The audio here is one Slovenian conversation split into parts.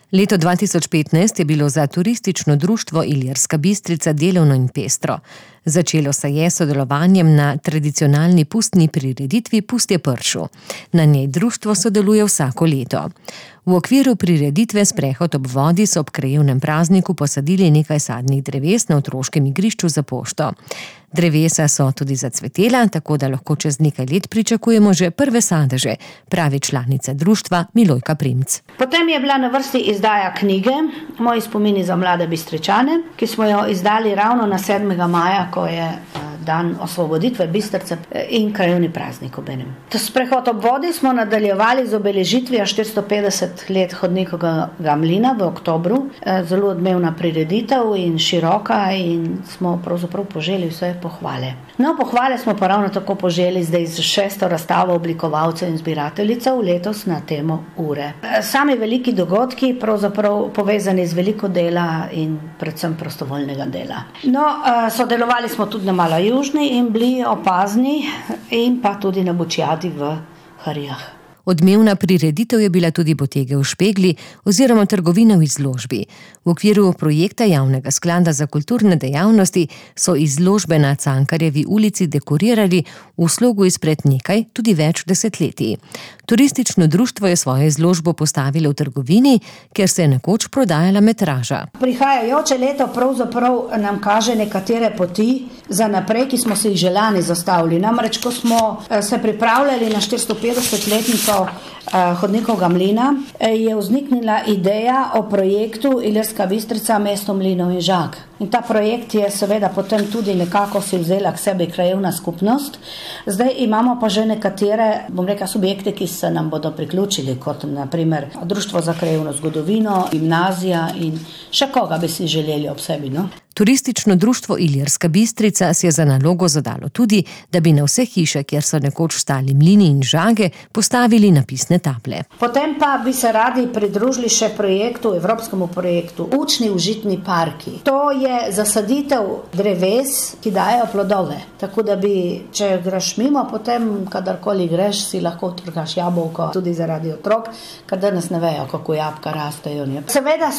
Leto 2015 je bilo za turistično društvo Ilirska Bistrica delovno in pestro. Začelo se je sodelovanjem na tradicionalni pustni prireditvi Pustje pršu. Na njej društvo sodeluje vsako leto. V okviru prireditve Sprehod ob vodi so ob krajevnem prazniku posadili nekaj sadnih dreves na otroškem igrišču za pošto. Drevesa so tudi zacvetela, tako da lahko čez nekaj let pričakujemo že prve sadeže, pravi članica društva Milojka Primc. Potem je bila na vrsti izdaja knjige Moji spomini za mlade Bistričane, ki smo jo izdali ravno na 7. maja, ko je dan osvoboditve Bistrice in krajevni praznik obenem. Sprehod ob vodi smo nadaljevali z obeležitvijo 450 let hodnikovega mlina v oktobru. Zelo odmevna prireditev in široka in smo pravzaprav poželi vse pohvale. No, pohvale smo pa ravno tako poželi zdaj z 6. razstavo oblikovalcev in zbirateljicev letos na temo ure. Sami veliki dogodki pravzaprav povezani z veliko dela in predvsem prostovoljnega dela. No, sodelovali smo tudi na Mala Južni in bili opazni in pa tudi na Bučjadi v Harijah. Odmevna prireditev je bila tudi Botege v Špegli oziroma trgovina v izložbi. V okviru projekta Javnega sklada za kulturne dejavnosti so izložbe na Cankarjevi ulici dekorirali v slogu izpred nekaj, tudi več desetletij. Turistično društvo je svojo izložbo postavilo v trgovini, kjer se je nekoč prodajala metraža. Prihajajoče leto pravzaprav nam kaže nekatere poti za naprej, ki smo si jih že lani zastavili. Namreč, ko smo se pripravljali na 450-letnico hodnikovega mlina, je vzniknila ideja o projektu Ilirska Bistrica, mesto mlinov in žag. In ta projekt je seveda potem tudi nekako si vzela k sebi krajevna skupnost. Zdaj imamo pa že nekatere, subjekte, ki se nam bodo priključili, kot na primer Društvo za krajevno zgodovino, gimnazija in še koga bi si želeli ob sebi, no? Turistično društvo Ilirska Bistrica si je za nalogo zadalo tudi, da bi na vse hiše, kjer so nekoč stali mlini in žage, postavili napisne table. Potem pa bi se radi pridružili še evropskemu projektu Učni užitni parki. To je zasaditev dreves, ki dajo plodove. Tako da bi, če greš mimo, potem kadarkoli greš, si lahko trgaš jabolko, tudi zaradi otrok, ker danes ne vejo, kako jabolka rastejo. Seveda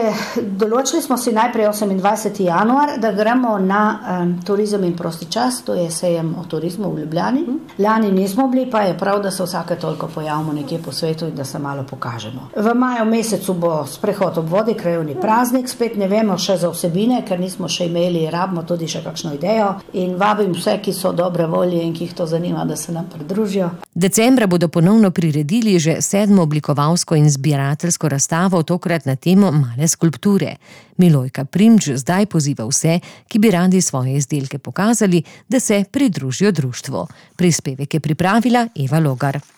določili smo si najprej 28. januar, da gremo na turizem in prosti čas, to je sejem o turizmu v Ljubljani. Lani nismo bili, pa je prav, da se vsake toliko pojavimo nekje po svetu in da se malo pokažemo. V maju mesecu bo sprehod ob vodi, krajevni praznik, spet ne vemo še za vsebine, ker nismo še imeli, rabimo tudi še kakšno idejo in vabim vse, ki so dobre volje in ki jih to zanima, da se nam pridružijo. Decembra bodo ponovno priredili že 7. oblikovalsko in zbirateljsko razstavo, tokrat na temo male skulpture. Milojka Primč zdaj poziva vse, ki bi radi svoje izdelke pokazali, da se pridružijo društvu. Prispevek je pripravila Eva Logar.